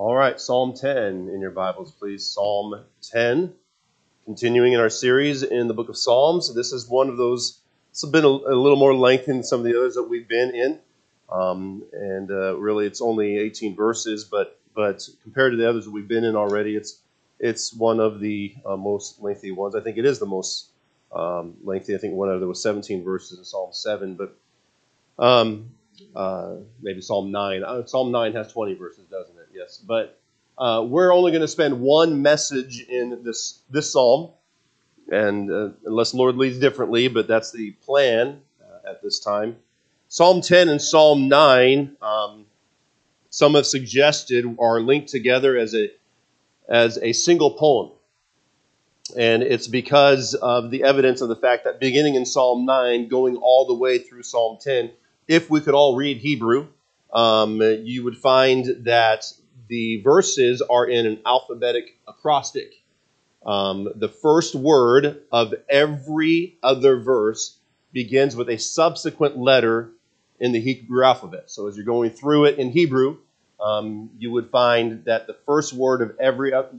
All right, Psalm 10 in your Bibles, please. Psalm 10, continuing in our series in the book of Psalms. This is one of those, it's been a little more lengthy than some of the others that we've been in. Really it's only 18 verses, but compared to the others that we've been in already, it's one of the most lengthy ones. I think it is the most lengthy. I think one other was 17 verses in Psalm 7, but maybe Psalm 9. Psalm 9 has 20 verses, doesn't it? Yes. But we're only going to spend one message in this psalm, and unless the Lord leads differently, but that's the plan at this time. Psalm 10 and Psalm 9, some have suggested, are linked together as a single poem. And it's because of the evidence of the fact that beginning in Psalm 9, going all the way through Psalm 10, if we could all read Hebrew, you would find that the verses are in an alphabetic acrostic. The first word of every other verse begins with a subsequent letter in the Hebrew alphabet. So as you're going through it in Hebrew, you would find that the first word of every other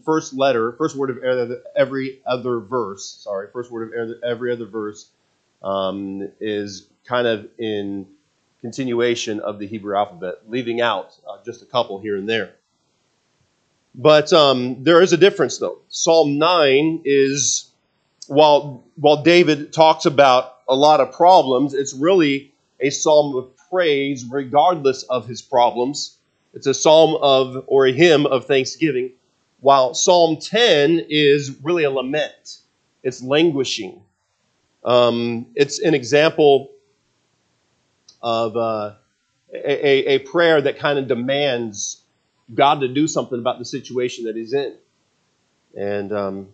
verse is kind of in continuation of the Hebrew alphabet, leaving out just a couple here and there. But there is a difference, though. Psalm 9 is, while David talks about a lot of problems, it's really a psalm of praise regardless of his problems. It's a psalm or a hymn of thanksgiving, while Psalm 10 is really a lament. It's languishing. It's an example of a prayer that kind of demands God to do something about the situation that he's in. And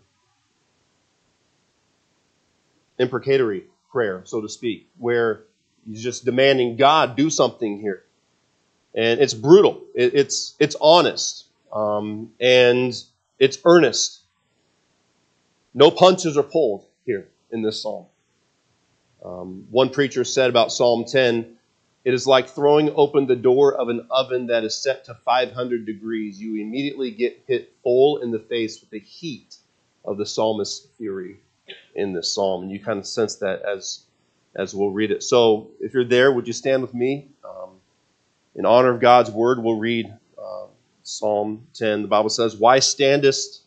imprecatory prayer, so to speak, where he's just demanding God do something here. And it's brutal. It's honest. And it's earnest. No punches are pulled here in this psalm. One preacher said about Psalm 10, it is like throwing open the door of an oven that is set to 500 degrees. You immediately get hit full in the face with the heat of the psalmist's fury in this psalm. And you kind of sense that as we'll read it. So if you're there, would you stand with me? In honor of God's word, we'll read Psalm 10. The Bible says, Why standest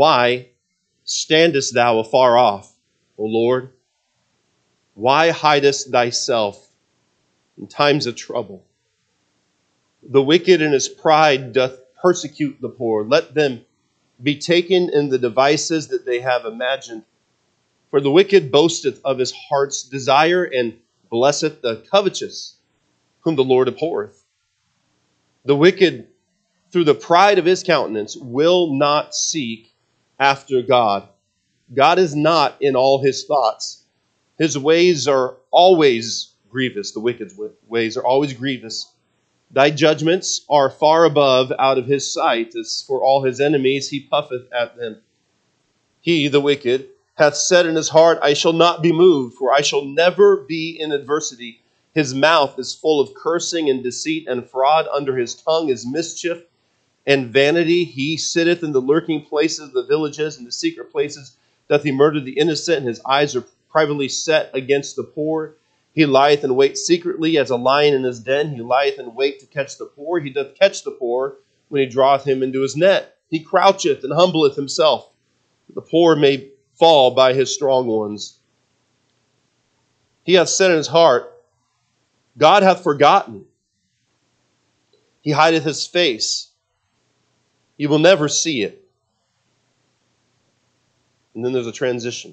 thou afar off, O Lord? Why hidest thyself in times of trouble? The wicked in his pride doth persecute the poor. Let them be taken in the devices that they have imagined. For the wicked boasteth of his heart's desire, and blesseth the covetous, whom the Lord abhorreth. The wicked, through the pride of his countenance, will not seek after God. God is not in all his thoughts. His ways are always grievous. The wicked's ways are always grievous. Thy judgments are far above out of his sight. As for all his enemies, he puffeth at them. He, the wicked, hath said in his heart, I shall not be moved, for I shall never be in adversity. His mouth is full of cursing and deceit and fraud. Under his tongue is mischief and vanity. He sitteth in the lurking places of the villages, and the secret places doth he murder the innocent, and his eyes are privately set against the poor. He lieth in wait secretly as a lion in his den. He lieth in wait to catch the poor. He doth catch the poor when he draweth him into his net. He croucheth and humbleth himself. The poor may fall by his strong ones. He hath said in his heart, God hath forgotten. He hideth his face. He will never see it. And then there's a transition.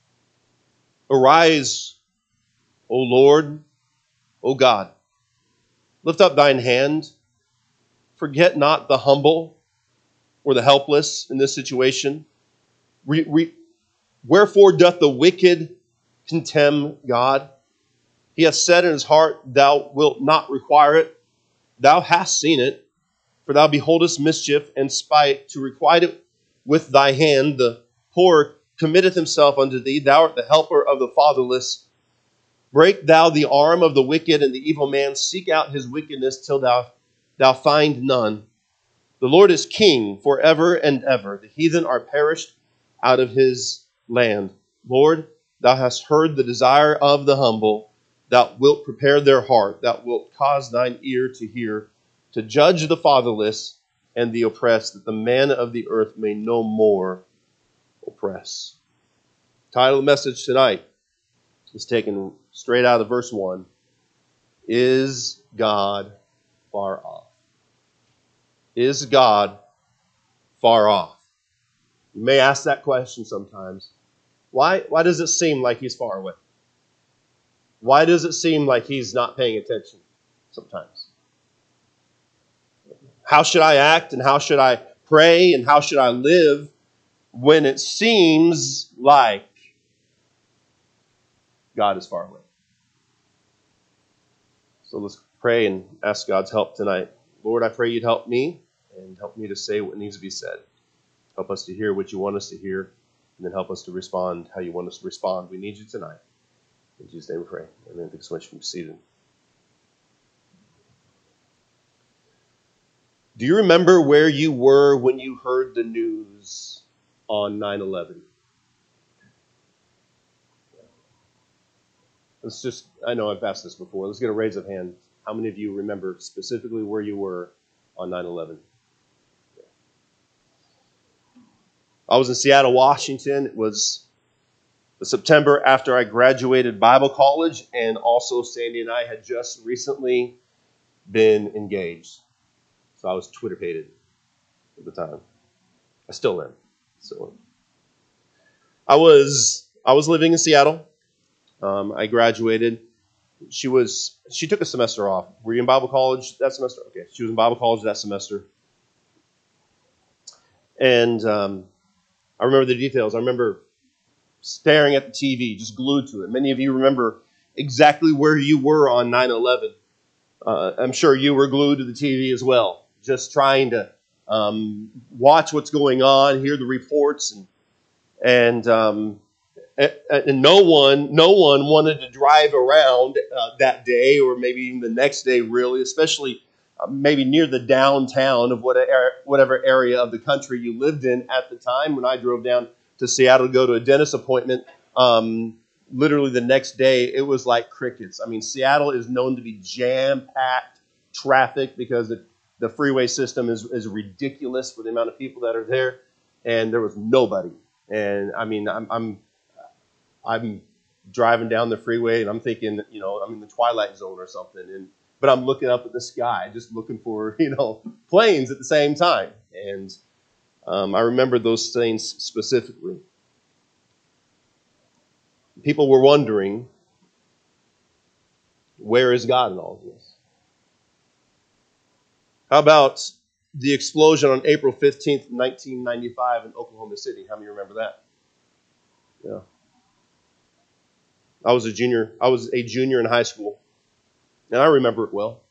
Arise, O Lord, O God. Lift up thine hand. Forget not the humble or the helpless in this situation. Wherefore doth the wicked contemn God? He hath said in his heart, Thou wilt not require it. Thou hast seen it, for thou beholdest mischief and spite, to requite it with thy hand. The poor committeth himself unto thee. Thou art the helper of the fatherless. Break thou the arm of the wicked and the evil man. Seek out his wickedness till thou find none. The Lord is king forever and ever. The heathen are perished out of his land. Lord, thou hast heard the desire of the humble. Thou wilt prepare their heart. Thou wilt cause thine ear to hear, to judge the fatherless and the oppressed, that the man of the earth may no more oppress. Title of the message tonight is taken straight out of verse 1. Is God far off? Is God far off? You may ask that question sometimes. Why does it seem like he's far away? Why does it seem like he's not paying attention sometimes? How should I act and how should I pray and how should I live when it seems like God is far away? So let's pray and ask God's help tonight. Lord, I pray you'd help me and help me to say what needs to be said. Help us to hear what you want us to hear, and then help us to respond how you want us to respond. We need you tonight. In Jesus' name we pray. Amen. Thanks so much for being seated. Do you remember where you were when you heard the news on 9/11? Let's just, I know I've asked this before. Let's get a raise of hands. How many of you remember specifically where you were on 9/11? I was in Seattle, Washington. It was the September after I graduated Bible college, and also Sandy and I had just recently been engaged. So I was Twitter-hated at the time. I still am. So I was living in Seattle. I graduated. She took a semester off. Were you in Bible college that semester? Okay, she was in Bible college that semester. And I remember the details. I remember staring at the TV, just glued to it. Many of you remember exactly where you were on 9/11. I'm sure you were glued to the TV as well, just trying to watch what's going on, hear the reports, and no one wanted to drive around that day, or maybe even the next day, really, especially maybe near the downtown of whatever area of the country you lived in at the time. When I drove down to Seattle to go to a dentist appointment, literally the next day, it was like crickets. I mean, Seattle is known to be jam-packed traffic because the freeway system is ridiculous for the amount of people that are there, and there was nobody. And I mean, I'm driving down the freeway, and I'm thinking, I'm in the twilight zone or something. But I'm looking up at the sky, just looking for, planes at the same time. And I remember those things specifically. People were wondering, where is God in all of this? How about the explosion on April 15th, 1995 in Oklahoma City? How many remember that? Yeah. I was a junior in high school, and I remember it well.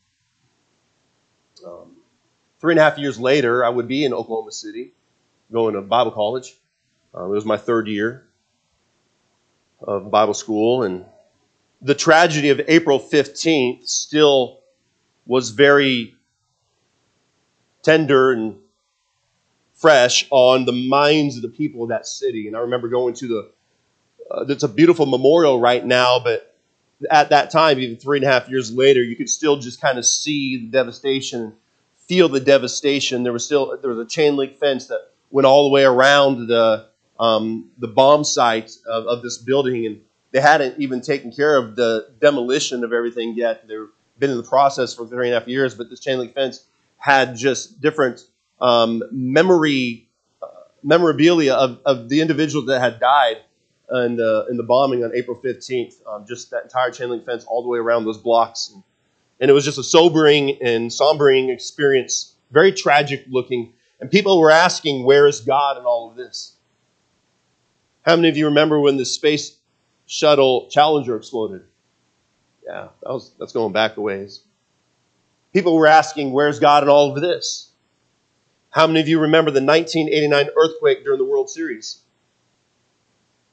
3.5 years later, I would be in Oklahoma City, going to Bible college. It was my third year of Bible school, and the tragedy of April 15th still was very tender and fresh on the minds of the people of that city. And I remember going to it's a beautiful memorial right now, but at that time, even 3.5 years later, you could still just kind of see the devastation, feel the devastation. There was a chain link fence that went all the way around the bomb site of this building, and they hadn't even taken care of the demolition of everything yet. They've been in the process for 3.5 years, but this chain link fence had just different memorabilia of the individuals that had died in the bombing on April 15th. Just that entire chain link fence all the way around those blocks. And it was just a sobering and sombering experience, very tragic looking. And people were asking, where is God in all of this? How many of you remember when the space shuttle Challenger exploded? Yeah, that's going back a ways. People were asking, where's God in all of this? How many of you remember the 1989 earthquake during the World Series?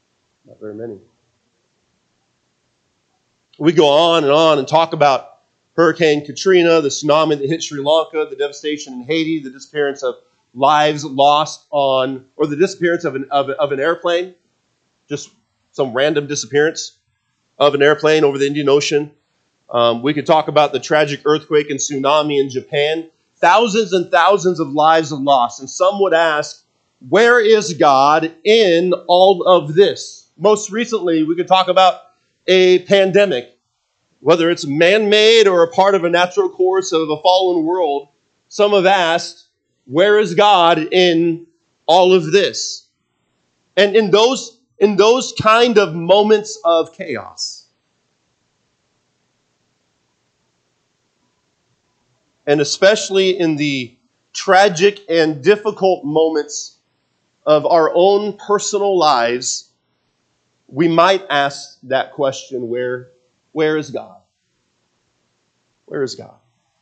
Not very many. We go on and talk about Hurricane Katrina, the tsunami that hit Sri Lanka, the devastation in Haiti, the disappearance of lives lost on, or the disappearance of an airplane, just some random disappearance of an airplane over the Indian Ocean. We could talk about the tragic earthquake and tsunami in Japan. Thousands and thousands of lives are lost. And some would ask, where is God in all of this? Most recently, we could talk about a pandemic, whether it's man-made or a part of a natural course of a fallen world. Some have asked, where is God in all of this? And in those kind of moments of chaos, and especially in the tragic and difficult moments of our own personal lives, we might ask that question, where is God? Where is God?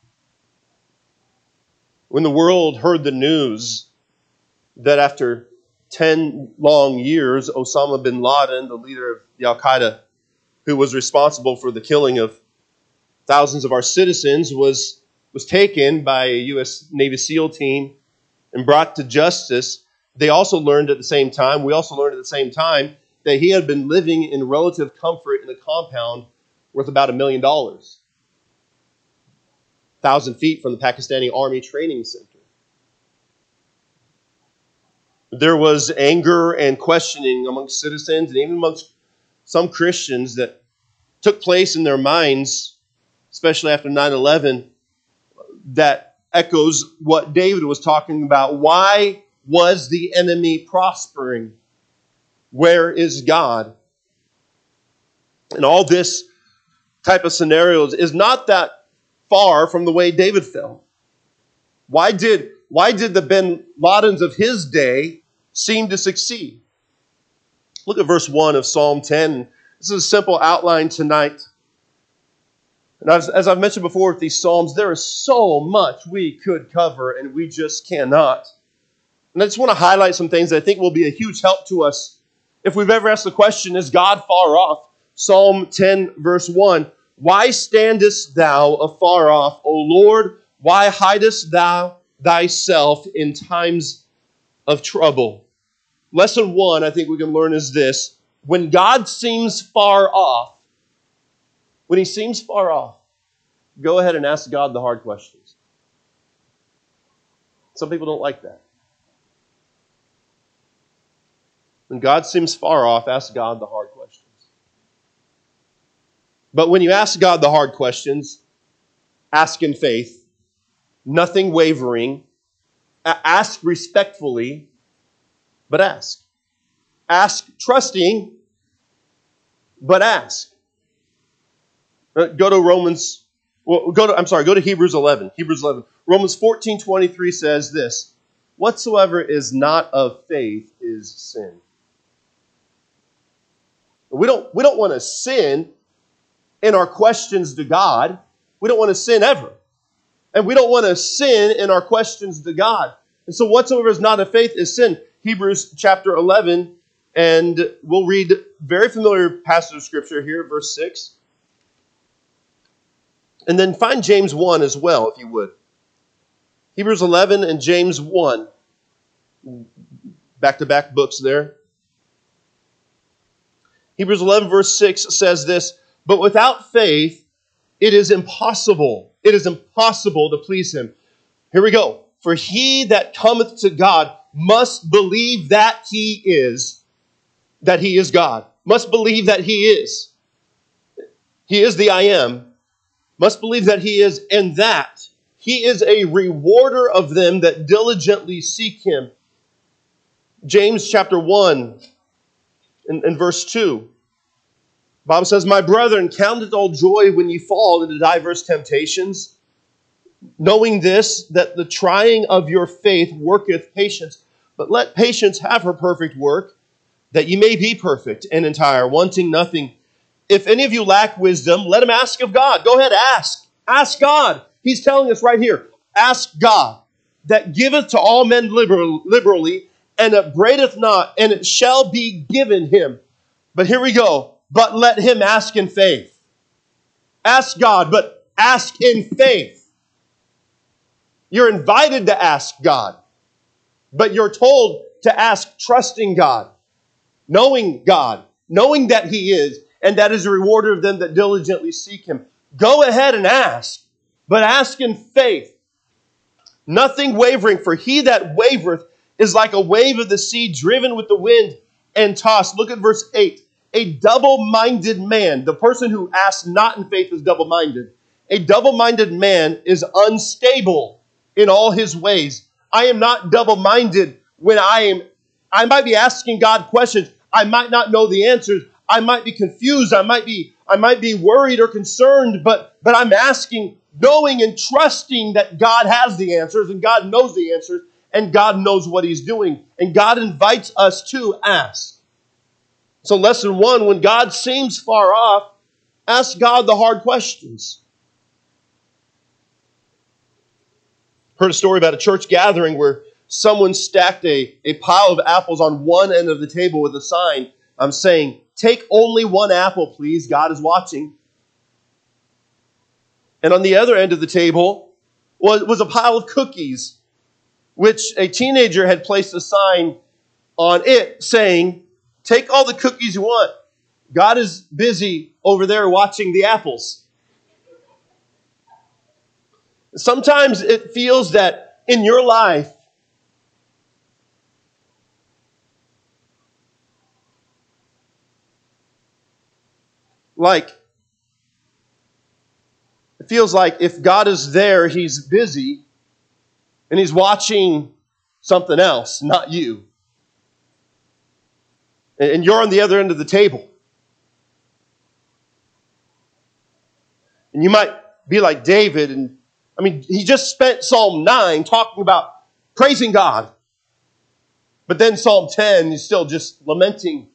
When the world heard the news that after 10 long years, Osama bin Laden, the leader of the Al-Qaeda, who was responsible for the killing of thousands of our citizens, was taken by a U.S. Navy SEAL team and brought to justice, we also learned at the same time, that he had been living in relative comfort in a compound worth about $1 million, 1,000 feet from the Pakistani Army Training Center. There was anger and questioning amongst citizens and even amongst some Christians that took place in their minds, especially after 9/11, that echoes what David was talking about. Why was the enemy prospering? Where is God? And all this type of scenarios is not that far from the way David felt. Why did the bin Ladens of his day seem to succeed? Look at verse 1 of Psalm 10. This is a simple outline tonight. And as I've mentioned before with these Psalms, there is so much we could cover and we just cannot. And I just want to highlight some things that I think will be a huge help to us. If we've ever asked the question, is God far off? Psalm 10 verse 1. Why standest thou afar off, O Lord? Why hidest thou thyself in times of trouble? Lesson 1 I think we can learn is this. When God seems far off, when he seems far off, go ahead and ask God the hard questions. Some people don't like that. When God seems far off, ask God the hard questions. But when you ask God the hard questions, ask in faith, nothing wavering, ask respectfully, but ask. Ask trusting, but ask. Go to Hebrews 11. Hebrews 11. Romans 14:23 says this, whatsoever is not of faith is sin. We don't want to sin in our questions to God. We don't want to sin ever. And we don't want to sin in our questions to God. And so whatsoever is not of faith is sin. Hebrews chapter 11, and we'll read a very familiar passage of Scripture here, verse 6. And then find James 1 as well, if you would. Hebrews 11 and James 1. Back-to-back books there. Hebrews 11 verse 6 says this, but without faith, it is impossible. It is impossible to please him. Here we go. For he that cometh to God must believe that he is God. Must believe that he is. He is the I am. Must believe that he is, and that he is a rewarder of them that diligently seek him. James chapter 1 and verse 2. The Bible says, my brethren, count it all joy when ye fall into diverse temptations, knowing this, that the trying of your faith worketh patience. But let patience have her perfect work, that ye may be perfect and entire, wanting nothing. If any of you lack wisdom, let him ask of God. Go ahead, ask. Ask God. He's telling us right here, ask God, that giveth to all men liberally, and upbraideth not, and it shall be given him. But here we go. But let him ask in faith. Ask God, but ask in faith. You're invited to ask God, but you're told to ask trusting God, knowing that He is, and that is a rewarder of them that diligently seek Him. Go ahead and ask, but ask in faith. Nothing wavering, for he that wavereth is like a wave of the sea driven with the wind and tossed. Look at verse 8. A double-minded man, the person who asks not in faith is double-minded. A double-minded man is unstable in all his ways. I am not double-minded when I might be asking God questions. I might not know the answers. I might be confused. I might be worried or concerned, but I'm asking, knowing and trusting that God has the answers and God knows the answers and God knows what He's doing. And God invites us to ask. So lesson 1, when God seems far off, ask God the hard questions. Heard a story about a church gathering where someone stacked a pile of apples on one end of the table with a sign saying, "Take only one apple, please. God is watching." And on the other end of the table was a pile of cookies, which a teenager had placed a sign on it saying, "Take all the cookies you want. God is busy over there watching the apples." Sometimes it feels that in your life, it feels like if God is there, He's busy and He's watching something else, not you. And you're on the other end of the table. And you might be like David, and he just spent Psalm 9 talking about praising God. But then Psalm 10, he's still just lamenting.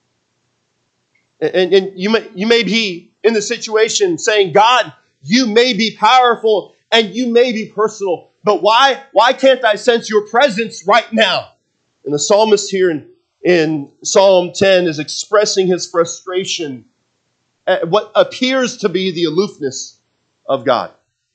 And you may be in the situation saying, "God, you may be powerful and you may be personal, but why can't I sense your presence right now?" And the psalmist here in Psalm 10 is expressing his frustration at what appears to be the aloofness of God.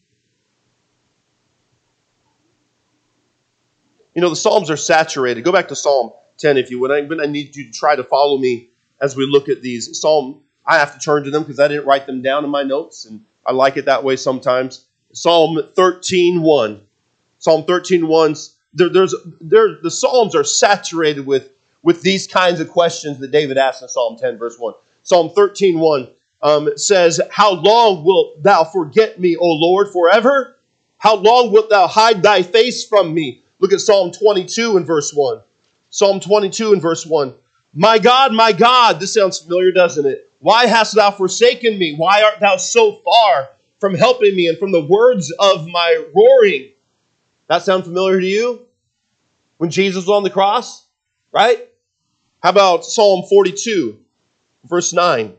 The Psalms are saturated. Go back to Psalm 10 if you would. I'm going to need you to try to follow me as we look at these. I have to turn to them because I didn't write them down in my notes, and I like it that way sometimes. Psalm 13:1. Psalm 13:1. The Psalms are saturated with these kinds of questions that David asked in Psalm 10, verse 1. Psalm 13:1 says, "How long wilt thou forget me, O Lord, forever? How long wilt thou hide thy face from me?" Look at Psalm 22 and verse 1. Psalm 22 and verse 1. My God, this sounds familiar, doesn't it? Why hast thou forsaken me? Why art thou so far from helping me and from the words of my roaring?" That sound familiar to you? When Jesus was on the cross, right? How about Psalm 42, verse 9?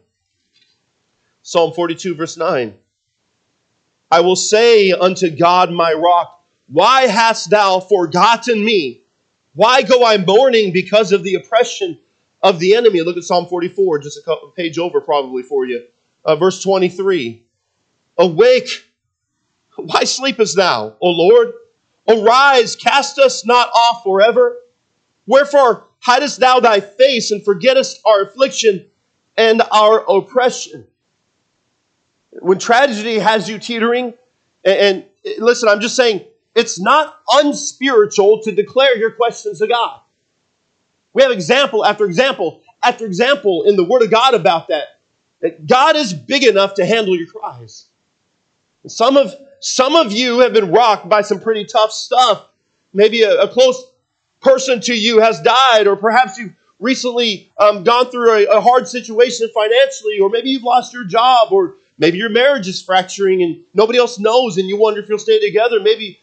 Psalm 42, verse 9. "I will say unto God my rock, why hast thou forgotten me? Why go I mourning because of the oppression of the enemy?" Look at Psalm 44, just a page over probably for you. Verse 23. "Awake, why sleepest thou, O Lord? Arise, cast us not off forever. Wherefore hidest thou thy face and forgettest our affliction and our oppression?" When tragedy has you teetering, and listen, I'm just saying, it's not unspiritual to declare your questions to God. We have example after example after example in the Word of God about that. That God is big enough to handle your cries. And some of you have been rocked by some pretty tough stuff. Maybe a close person to you has died, or perhaps you've recently gone through a hard situation financially, or maybe you've lost your job, or maybe your marriage is fracturing and nobody else knows and you wonder if you'll stay together. Maybe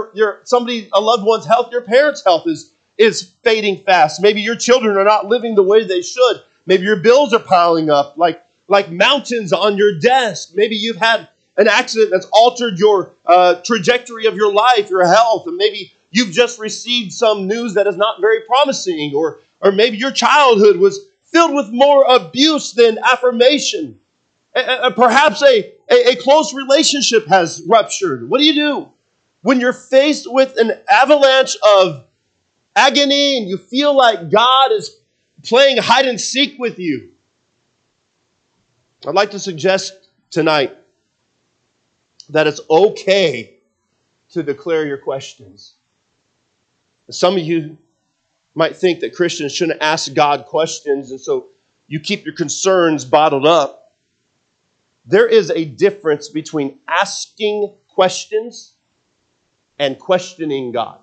a loved one's health, your parents' health is fading fast. Maybe your children are not living the way they should. Maybe your bills are piling up like mountains on your desk. Maybe you've had an accident that's altered your trajectory of your life, your health, and maybe you've just received some news that is not very promising, or maybe your childhood was filled with more abuse than affirmation. Perhaps a A close relationship has ruptured. What do you do when you're faced with an avalanche of agony and you feel like God is playing hide and seek with you? I'd like to suggest tonight that it's okay to declare your questions. Some of you might think that Christians shouldn't ask God questions, and so you keep your concerns bottled up. There is a difference between asking questions and questioning God.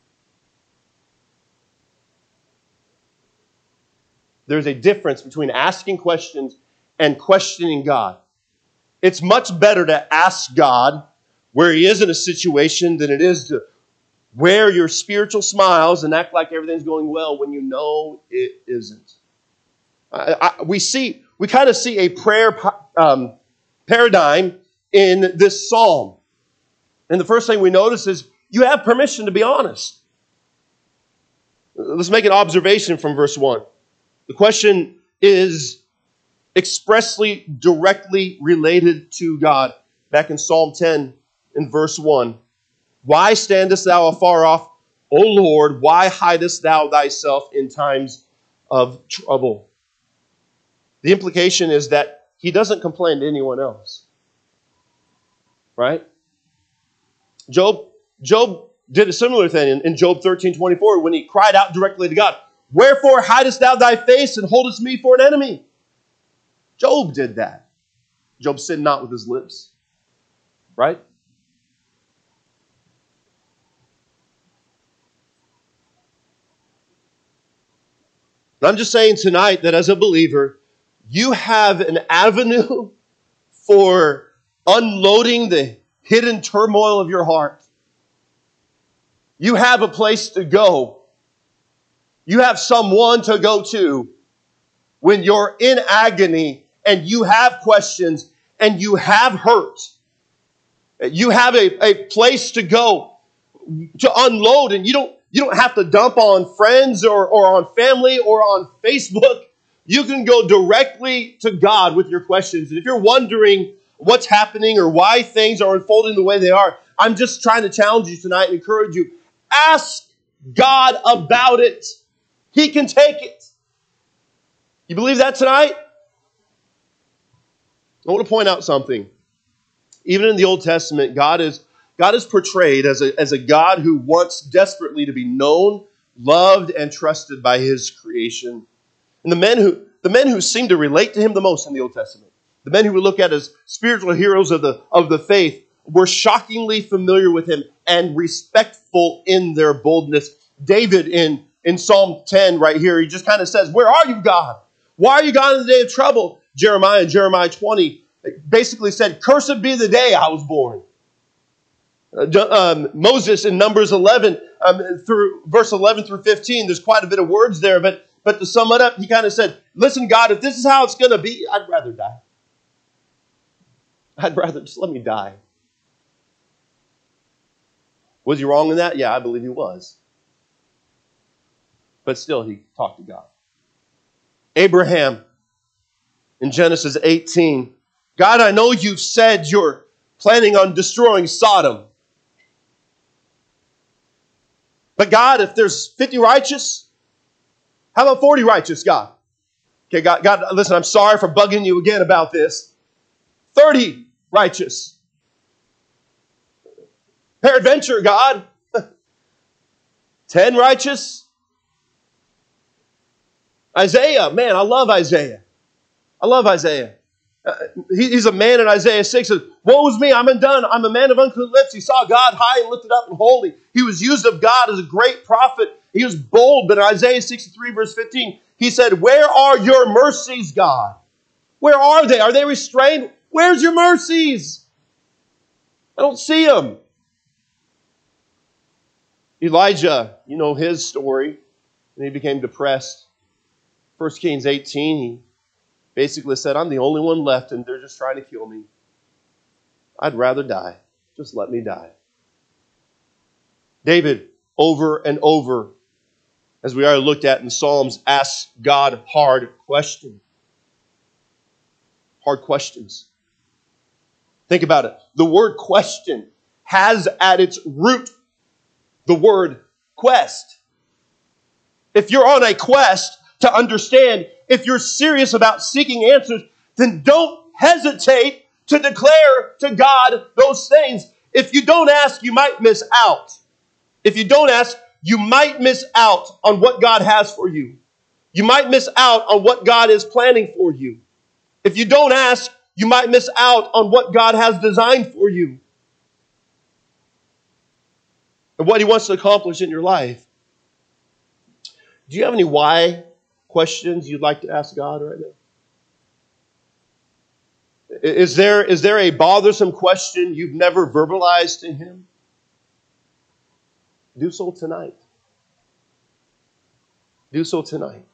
There's a difference between asking questions and questioning God. It's much better to ask God where He is in a situation than it is to wear your spiritual smiles and act like everything's going well when you know it isn't. We kind of see a prayer paradigm in this psalm. And the first thing we notice is you have permission to be honest. Let's make an observation from verse 1. The question is expressly, directly related to God. Back in Psalm 10, in verse 1. Why standest thou afar off, O Lord? Why hidest thou thyself in times of trouble? The implication is that he doesn't complain to anyone else. Right? Job did a similar thing in Job 13:24 when he cried out directly to God. Wherefore hidest thou thy face and holdest me for an enemy? Job did that. Job sinned not with his lips. Right? And I'm just saying tonight that as a believer, you have an avenue for unloading the hidden turmoil of your heart. You have a place to go. You have someone to go to when you're in agony and you have questions and you have hurt. You have a place to go to unload, and you don't have to dump on friends or on family or on Facebook. You can go directly to God with your questions. And if you're wondering what's happening or why things are unfolding the way they are, I'm just trying to challenge you tonight and encourage you. Ask God about it. He can take it. You believe that tonight? I want to point out something. Even in the Old Testament, God is portrayed as a God who wants desperately to be known, loved, and trusted by His creation. And the men who seem to relate to Him the most in the Old Testament, the men who we look at as spiritual heroes of the faith, were shockingly familiar with Him and respectful in their boldness. David in Psalm 10 right here, he just kind of says, "Where are you, God? Why are you God in the day of trouble?" Jeremiah in Jeremiah 20 basically said, "Cursed be the day I was born." Moses in Numbers 11, through verse 11 through 15, there's quite a bit of words there, but to sum it up, he kind of said, "Listen, God, if this is how it's going to be, I'd rather die. I'd rather just let me die." Was he wrong in that? Yeah, I believe he was. But still, he talked to God. Abraham in Genesis 18, "God, I know you've said you're planning on destroying Sodom. But God, if there's 50 righteous, how about 40 righteous, God? Okay, God, listen, I'm sorry for bugging you again about this. 30 righteous. Peradventure, God, 10 righteous." Isaiah, man, I love Isaiah. He's a man in Isaiah 6 says, "Woe is me, I'm undone. I'm a man of unclean lips." He saw God high and lifted up and holy. He was used of God as a great prophet. He was bold, but in Isaiah 63 verse 15, he said, "Where are your mercies, God? Where are they? Are they restrained? Where's your mercies? I don't see them." Elijah, you know his story, and he became depressed. 1 Kings 18, he basically said, "I'm the only one left and they're just trying to kill me. I'd rather die. Just let me die." David, over and over, as we already looked at in Psalms, asks God hard questions. Hard questions. Think about it. The word question has at its root the word quest. If you're on a quest to understand, if you're serious about seeking answers, then don't hesitate to declare to God those things. If you don't ask, you might miss out. If you don't ask, you might miss out on what God has for you. You might miss out on what God is planning for you. If you don't ask, you might miss out on what God has designed for you and what He wants to accomplish in your life. Do you have any why questions you'd like to ask God right now? Is there a bothersome question you've never verbalized to Him? Do so tonight. Do so tonight.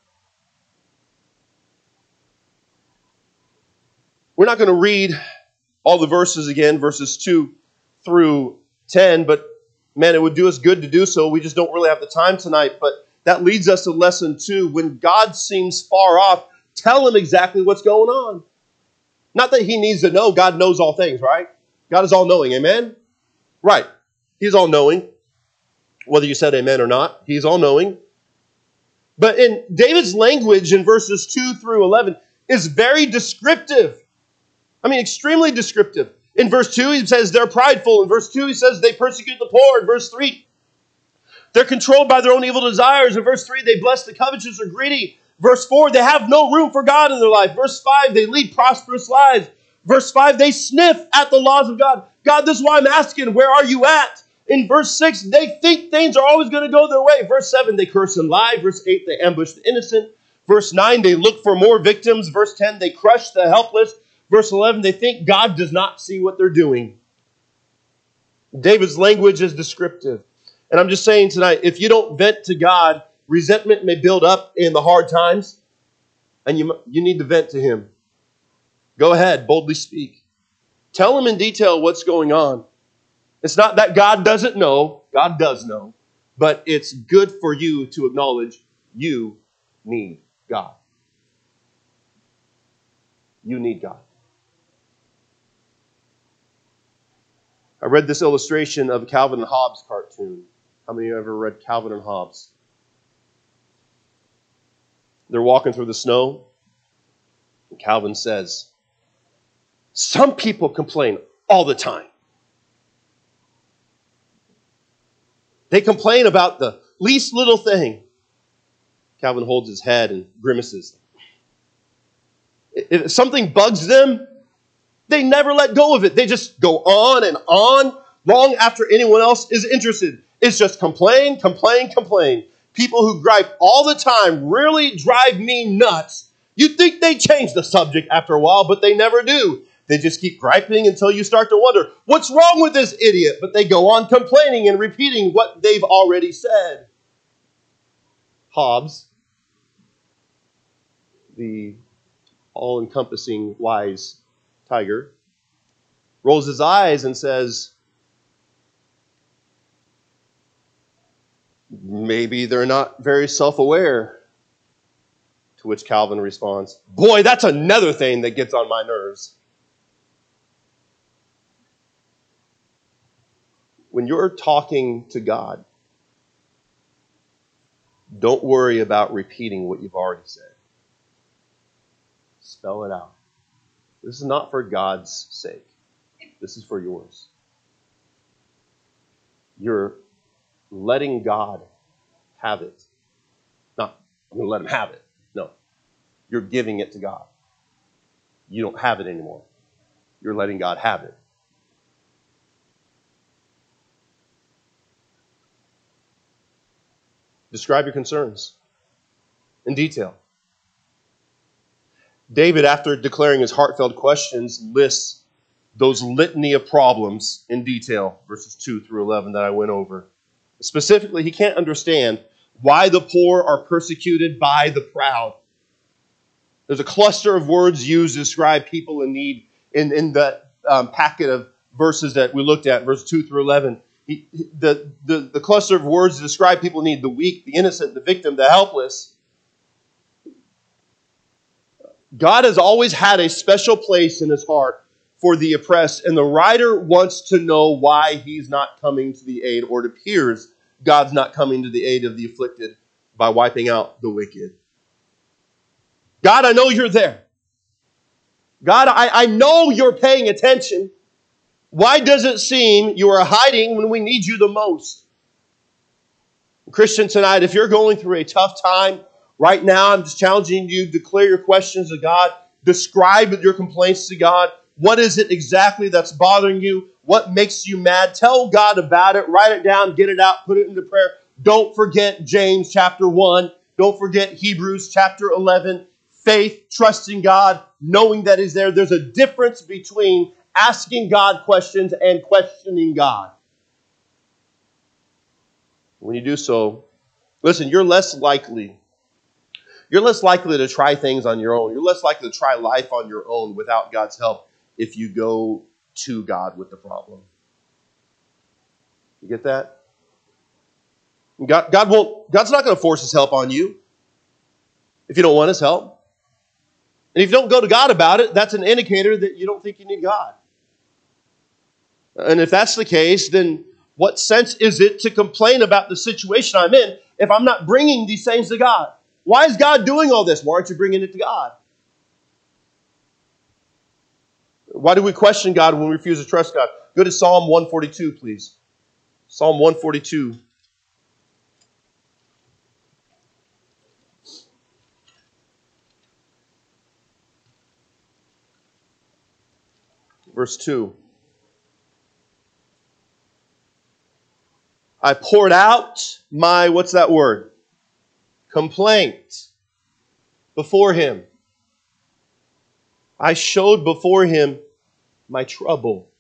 We're not going to read all the verses again, verses 2 through 10, but man, it would do us good to do so. We just don't really have the time tonight, but that leads us to lesson 2. When God seems far off, tell Him exactly what's going on. Not that He needs to know. God knows all things, right? God is all-knowing, amen? Right. He's all-knowing. Whether you said amen or not, He's all-knowing. But in David's language in verses 2 through 11 is very descriptive. I mean, extremely descriptive. In verse 2, he says they're prideful. In verse 2, he says they persecute the poor. In verse 3, they're controlled by their own evil desires. In verse 3, they bless the covetous or greedy. Verse 4, they have no room for God in their life. Verse 5, they lead prosperous lives. Verse 5, they sniff at the laws of God. God, this is why I'm asking, where are you at? In verse 6, they think things are always going to go their way. Verse 7, they curse and lie. Verse 8, they ambush the innocent. Verse 9, they look for more victims. Verse 10, they crush the helpless. Verse 11, they think God does not see what they're doing. David's language is descriptive. And I'm just saying tonight, if you don't vent to God, resentment may build up in the hard times, and you need to vent to Him. Go ahead, boldly speak. Tell Him in detail what's going on. It's not that God doesn't know. God does know. But it's good for you to acknowledge you need God. You need God. I read this illustration of a Calvin and Hobbes cartoon. How many of you have ever read Calvin and Hobbes? They're walking through the snow. And Calvin says, some people complain all the time. They complain about the least little thing. Calvin holds his head and grimaces. If something bugs them, they never let go of it. They just go on and on long after anyone else is interested. It's just complain, complain, complain. People who gripe all the time really drive me nuts. You'd think they change the subject after a while, but they never do. They just keep griping until you start to wonder, what's wrong with this idiot? But they go on complaining and repeating what they've already said. Hobbes, the all-encompassing wise tiger, rolls his eyes and says, maybe they're not very self-aware. To which Calvin responds, boy, that's another thing that gets on my nerves. When you're talking to God, don't worry about repeating what you've already said. Spell it out. This is not for God's sake. This is for yours. You're letting God have it. Not, I'm going to let Him have it. No. You're giving it to God. You don't have it anymore. You're letting God have it. Describe your concerns in detail. David, after declaring his heartfelt questions, lists those litany of problems in detail, verses 2 through 11 that I went over. Specifically, he can't understand why the poor are persecuted by the proud. There's a cluster of words used to describe people in need in that packet of verses that we looked at, verses 2 through 11. The cluster of words to describe people in need, the weak, the innocent, the victim, the helpless. God has always had a special place in His heart for the oppressed, and the writer wants to know why he's not coming to the aid, or it appears God's not coming to the aid of the afflicted by wiping out the wicked. God, I know you're there. God, I know you're paying attention. Why does it seem you are hiding when we need you the most? Christian, tonight, if you're going through a tough time right now, I'm just challenging you to declare your questions to God. Describe your complaints to God. What is it exactly that's bothering you? What makes you mad? Tell God about it. Write it down. Get it out. Put it into prayer. Don't forget James chapter 1. Don't forget Hebrews chapter 11. Faith, trusting God, knowing that He's there. There's a difference between asking God questions and questioning God. When you do so, listen, you're less likely to try things on your own. You're less likely to try life on your own without God's help if you go to God with the problem. You get that? God's not going to force His help on you if you don't want His help. And if you don't go to God about it, that's an indicator that you don't think you need God. And if that's the case, then what sense is it to complain about the situation I'm in if I'm not bringing these things to God? Why is God doing all this? Why aren't you bringing it to God? Why do we question God when we refuse to trust God? Go to Psalm 142, please. Psalm 142. Verse 2. I poured out my, what's that word? Complaint before Him. I showed before Him my trouble.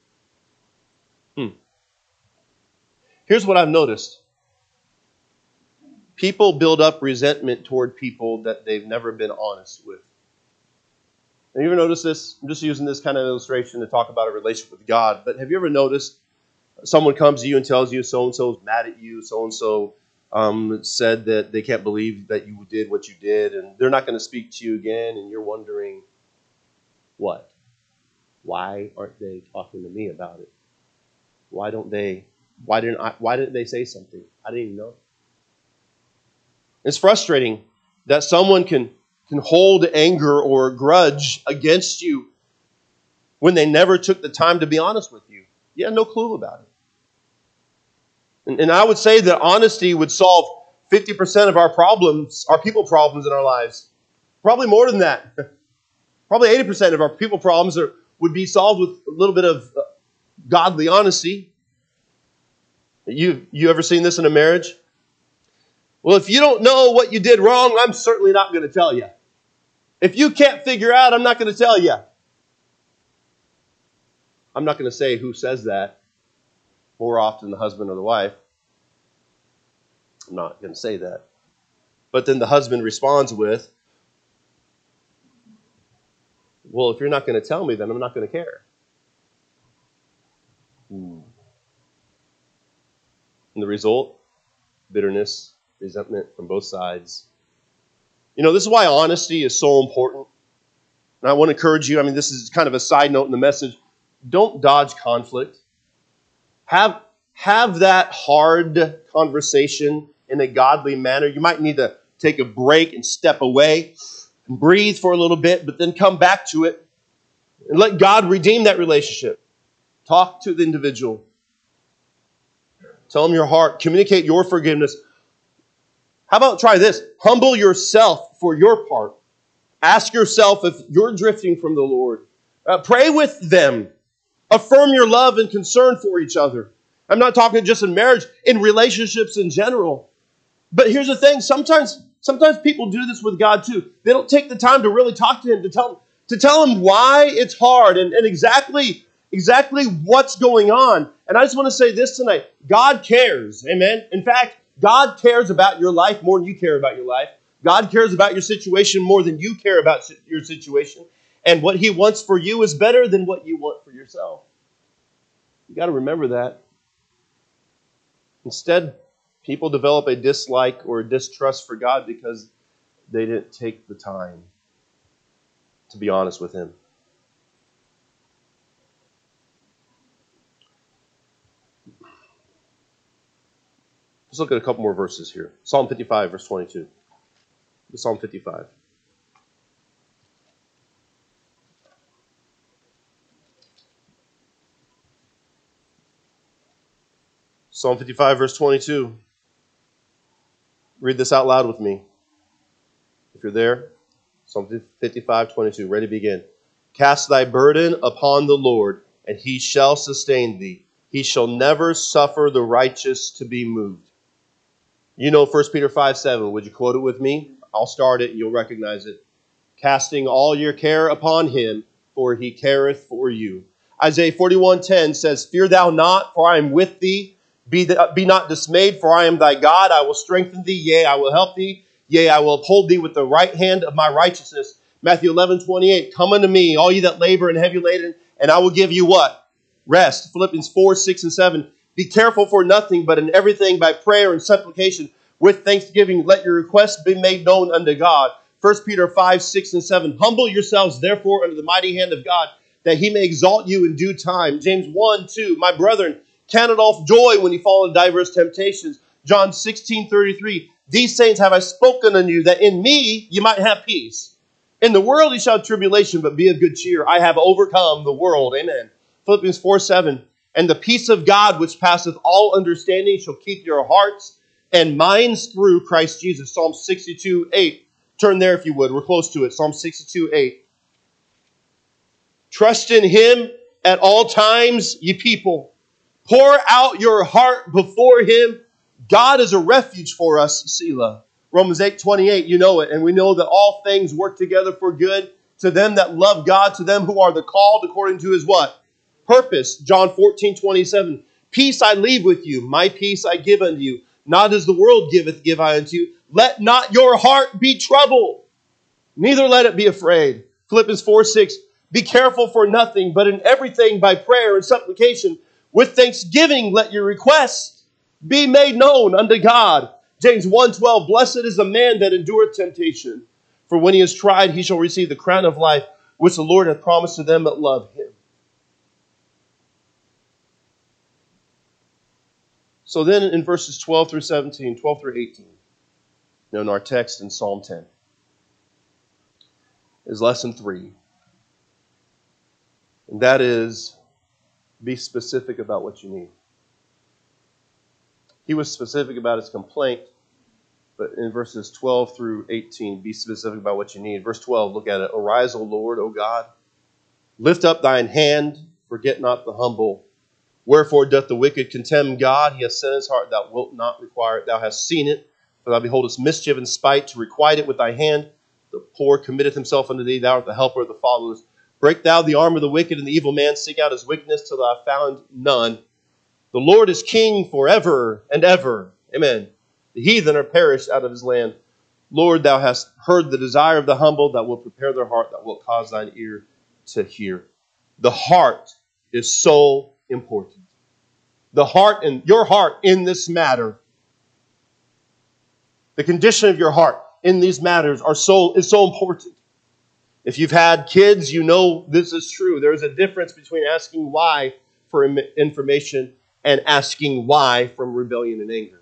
Here's what I've noticed. People build up resentment toward people that they've never been honest with. Have you ever noticed this? I'm just using this kind of illustration to talk about a relationship with God. But have you ever noticed someone comes to you and tells you so-and-so is mad at you, so-and-so said that they can't believe that you did what you did, and they're not going to speak to you again, and you're wondering, what? Why aren't they talking to me about it? Why didn't they say something? I didn't even know. It's frustrating that someone can hold anger or grudge against you when they never took the time to be honest with you. You had no clue about it. And I would say that honesty would solve 50% of our problems, our people problems in our lives. Probably more than that. Probably 80% of our people problems would be solved with a little bit of godly honesty. You ever seen this in a marriage? Well, if you don't know what you did wrong, I'm certainly not going to tell you. If you can't figure out, I'm not going to tell you. I'm not going to say who says that. More often the husband or the wife. I'm not going to say that. But then the husband responds with, well, if you're not going to tell me, then I'm not going to care. And the result? Bitterness, resentment from both sides. You know, this is why honesty is so important. And I want to encourage you, this is kind of a side note in the message. Don't dodge conflict. Have that hard conversation in a godly manner. You might need to take a break and step away and breathe for a little bit, but then come back to it and let God redeem that relationship. Talk to the individual. Tell them your heart. Communicate your forgiveness. How about try this? Humble yourself for your part. Ask yourself if you're drifting from the Lord. Pray with them. Affirm your love and concern for each other. I'm not talking just in marriage, in relationships in general. But here's the thing. Sometimes people do this with God too. They don't take the time to really talk to Him, to tell Him why it's hard and exactly what's going on. And I just want to say this tonight. God cares. Amen. In fact, God cares about your life more than you care about your life. God cares about your situation more than you care about your situation. And what He wants for you is better than what you want for yourself. You got to remember that. Instead, people develop a dislike or a distrust for God because they didn't take the time to be honest with Him. Let's look at a couple more verses here. Psalm 55, verse 22. Psalm 55. Psalm 55, verse 22. Read this out loud with me. If you're there, Psalm 55, 22. Ready to begin. Cast thy burden upon the Lord, and he shall sustain thee. He shall never suffer the righteous to be moved. You know 1 Peter 5, 7. Would you quote it with me? I'll start it and you'll recognize it. Casting all your care upon him, for he careth for you. Isaiah 41:10 says, Fear thou not, for I am with thee. Be not dismayed, for I am thy God. I will strengthen thee, yea, I will help thee. Yea, I will uphold thee with the right hand of my righteousness. Matthew 11:28, Come unto me, all ye that labor and heavy laden, and I will give you what? Rest. Philippians 4, 6, and 7. Be careful for nothing, but in everything by prayer and supplication, with thanksgiving, let your requests be made known unto God. 1 Peter 5, 6, and 7. Humble yourselves, therefore, under the mighty hand of God, that he may exalt you in due time. James 1, 2. My brethren, count it all joy when you fall into diverse temptations. John 16:33. These things have I spoken unto you, that in me you might have peace. In the world you shall have tribulation, but be of good cheer. I have overcome the world. Amen. Philippians 4, 7. And the peace of God, which passeth all understanding, shall keep your hearts and minds through Christ Jesus. Psalm 62, 8. Turn there if you would. We're close to it. Psalm 62, 8. Trust in him at all times, ye people. Pour out your heart before him. God is a refuge for us, Selah. Romans 8:28, you know it. And we know that all things work together for good to them that love God, to them who are the called according to his what? Purpose. John 14:27. Peace I leave with you. My peace I give unto you. Not as the world giveth, give I unto you. Let not your heart be troubled, neither let it be afraid. Philippians 4, 6. Be careful for nothing, but in everything by prayer and supplication, with thanksgiving let your requests be made known unto God. James 1:12. Blessed is the man that endureth temptation, for when he is tried, he shall receive the crown of life, which the Lord hath promised to them that love him. So then in verses 12 through 17, 12 through 18, in our text in Psalm 10, is lesson 3. And that is, be specific about what you need. He was specific about his complaint, but in verses 12 through 18, be specific about what you need. Verse 12, look at it. Arise, O Lord, O God. Lift up thine hand, forget not the humble. Wherefore doth the wicked contemn God? He hath set his heart, thou wilt not require it. Thou hast seen it, for thou beholdest mischief and spite, to requite it with thy hand. The poor committeth himself unto thee, thou art the helper of the fatherless. Break thou the arm of the wicked and the evil man, seek out his wickedness till thou have found none. The Lord is king forever and ever. Amen. The heathen are perished out of his land. Lord, thou hast heard the desire of the humble, that will prepare their heart, that will cause thine ear to hear. The heart is so important. The heart and your heart in this matter, the condition of your heart in these matters is so important. If you've had kids, you know this is true. There is a difference between asking why for information and asking why from rebellion and anger.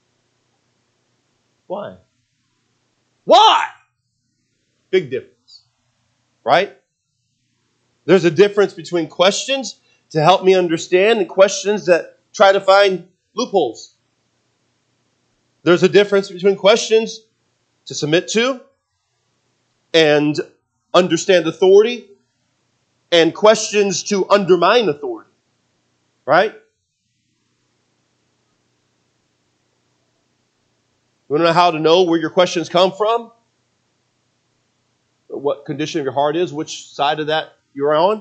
Why? Why? Big difference, right? There's a difference between questions to help me understand and questions that try to find loopholes. There's a difference between questions to submit to and understand authority and questions to undermine authority, right? You want to know how to know where your questions come from? Or what condition of your heart is, which side of that you're on?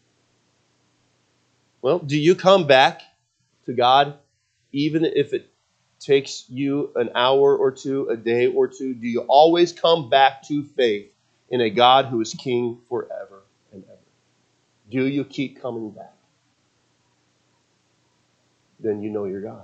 Well, do you come back to God even if it takes you an hour or two, a day or two? Do you always come back to faith in a God who is king forever and ever? Do you keep coming back? Then you know your God.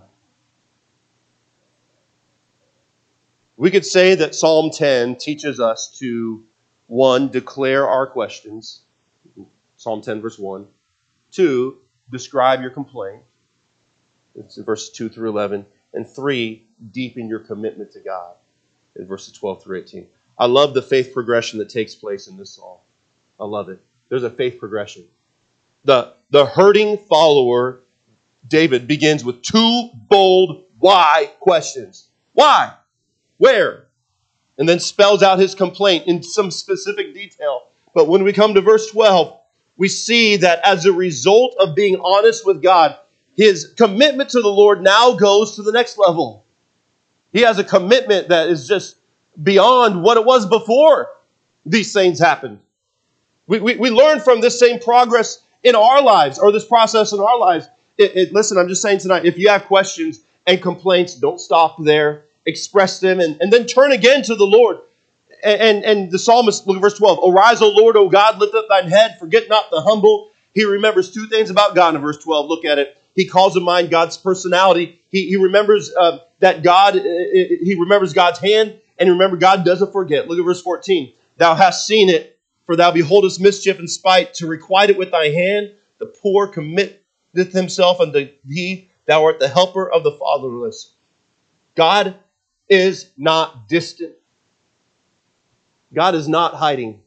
We could say that Psalm 10 teaches us to, 1, declare our questions. Psalm 10, verse 1. 2, describe your complaint. It's in verses 2 through 11. And 3, deepen your commitment to God in verses 12 through 18. I love the faith progression that takes place in this psalm. I love it. There's a faith progression. The hurting follower, David, begins with 2 bold why questions. Why? Where? And then spells out his complaint in some specific detail. But when we come to verse 12, we see that as a result of being honest with God, his commitment to the Lord now goes to the next level. He has a commitment that is just beyond what it was before these things happened. We learn from this same progress in our lives, or this process in our lives. Listen, I'm just saying tonight, if you have questions and complaints, don't stop there. Express them and then turn again to the Lord. And the psalmist, look at verse 12. Arise, O Lord, O God, lift up thine head. Forget not the humble. He remembers 2 things about God in verse 12. Look at it. He calls to mind God's personality. He remembers that God, he remembers God's hand, and remember, God doesn't forget. Look at verse 14. Thou hast seen it, for thou beholdest mischief and spite, to requite it with thy hand. The poor committeth himself unto thee. Thou art the helper of the fatherless. God is not distant. God is not hiding.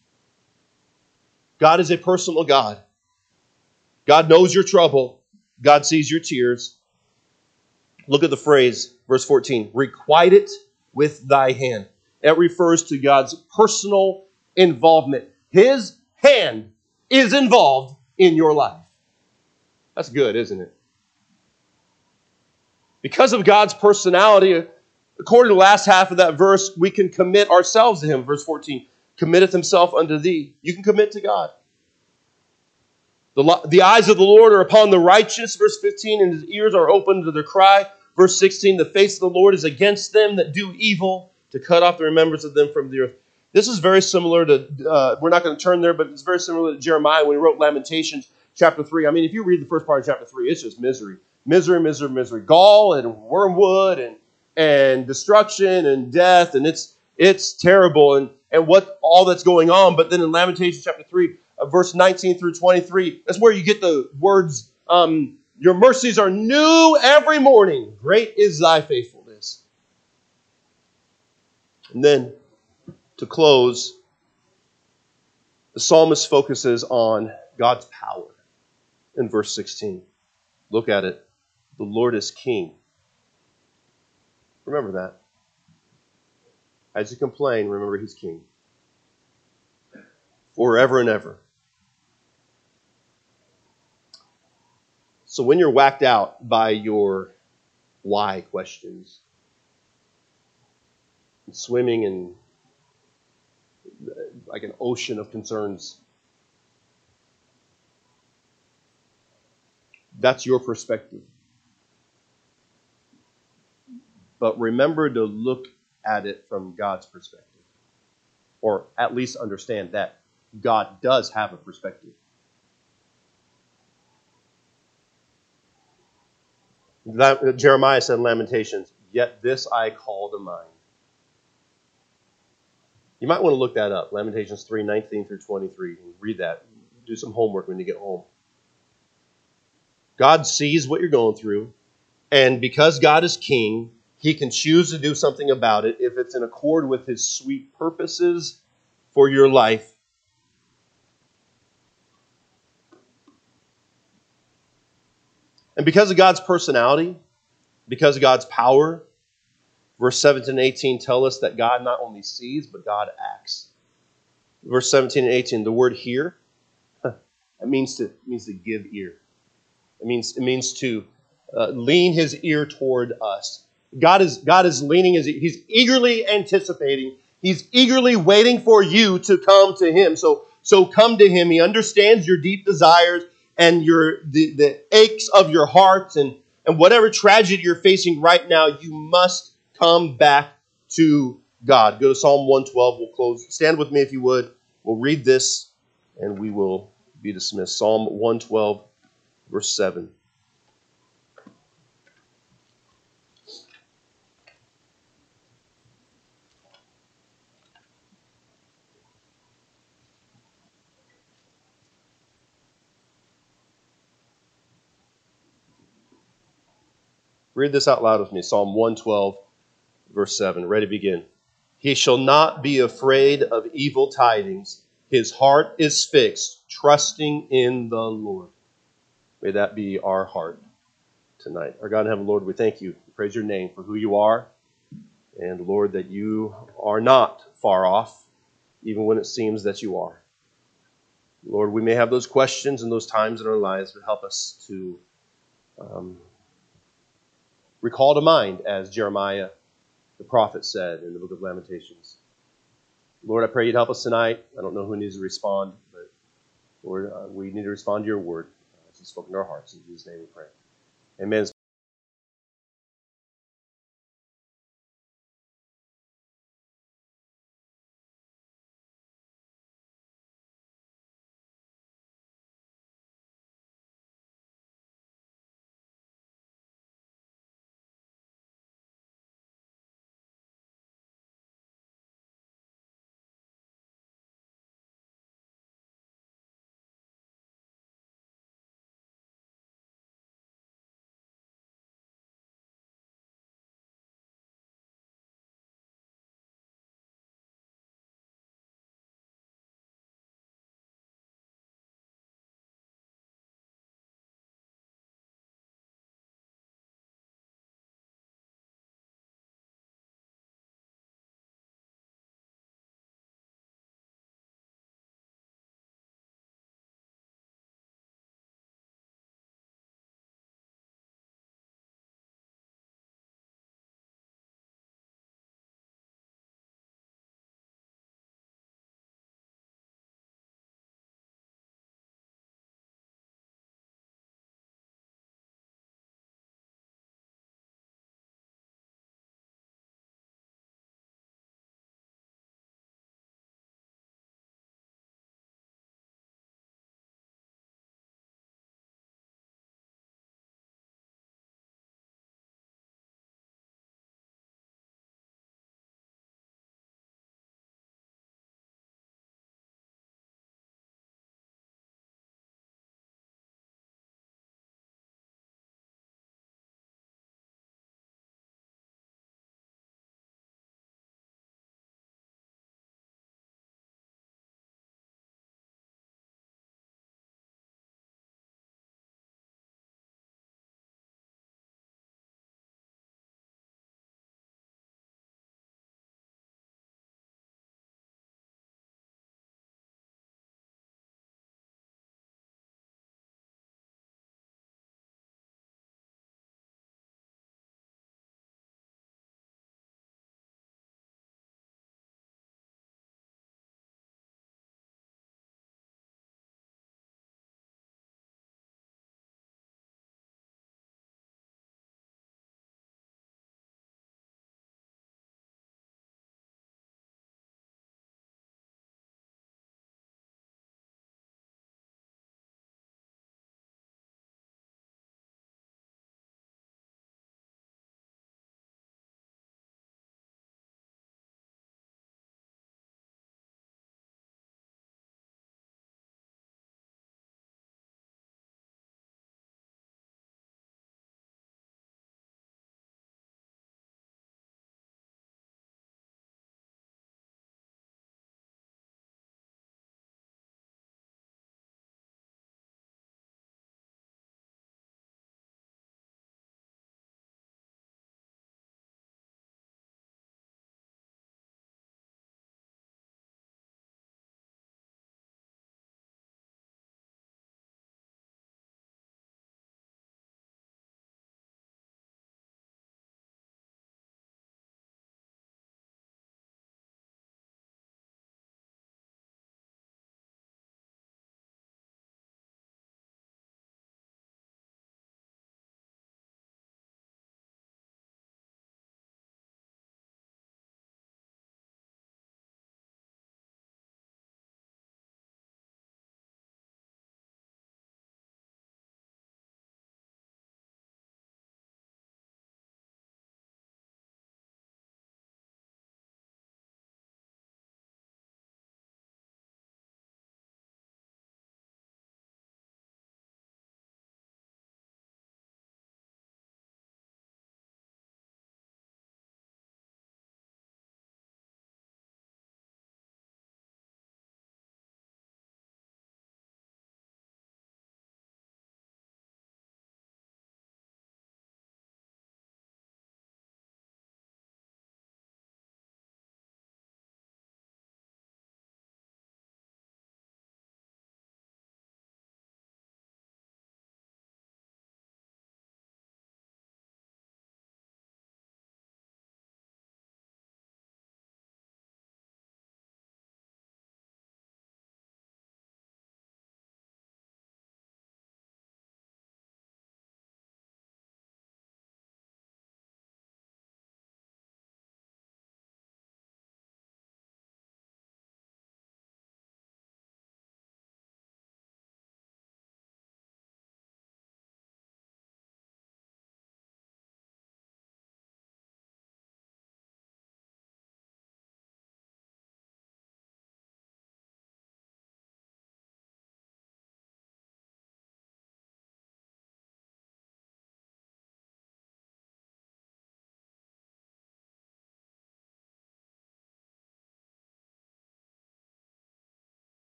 God is a personal God. God knows your trouble. God sees your tears. Look at the phrase, verse 14, requite it with thy hand. It refers to God's personal involvement. His hand is involved in your life. That's good, isn't it? Because of God's personality, according to the last half of that verse, we can commit ourselves to him. Verse 14, committeth himself unto thee. You can commit to God. The eyes of the Lord are upon the righteous. Verse 15, and his ears are open to their cry. Verse 16, the face of the Lord is against them that do evil, to cut off the remembrance of them from the earth. This is very similar to, we're not going to turn there, but it's very similar to Jeremiah when he wrote Lamentations chapter 3. I mean, if you read the first part of chapter 3, it's just misery. Misery, misery, misery. Gall and wormwood and destruction and death, and it's terrible and what all that's going on. But then in Lamentations chapter 3, verse 19 through 23, that's where you get the words, your mercies are new every morning. Great is thy faithfulness. And then, to close, the psalmist focuses on God's power in verse 16. Look at it. The Lord is king. Remember that. As you complain, remember he's king. Forever and ever. So when you're whacked out by your why questions, swimming in like an ocean of concerns, that's your perspective. But remember to look at it from God's perspective. Or at least understand that God does have a perspective. Jeremiah said in Lamentations, yet this I call to mind. You might want to look that up. Lamentations 3, 19 through 23. Read that. Do some homework when you get home. God sees what you're going through. And because God is king, he can choose to do something about it if it's in accord with his sweet purposes for your life. And because of God's personality, because of God's power, verse 17 and 18 tell us that God not only sees, but God acts. Verse 17 and 18, the word hear, it means to give ear. It means to lean his ear toward us. God is leaning he's eagerly anticipating. He's eagerly waiting for you to come to him. So come to him. He understands your deep desires and the aches of your heart and whatever tragedy you're facing right now, you must come back to God. Go to Psalm 112. We'll close. Stand with me if you would. We'll read this and we will be dismissed. Psalm 112, verse 7. Read this out loud with me. Psalm 112, verse 7. Ready to begin. He shall not be afraid of evil tidings. His heart is fixed, trusting in the Lord. May that be our heart tonight. Our God in heaven, Lord, we thank you. We praise your name for who you are. And Lord, that you are not far off, even when it seems that you are. Lord, we may have those questions and those times in our lives, but help us to recall to mind, as Jeremiah the prophet said in the book of Lamentations. Lord, I pray you'd help us tonight. I don't know who needs to respond, but Lord, we need to respond to your word. It's spoken to our hearts. In Jesus' name we pray. Amen.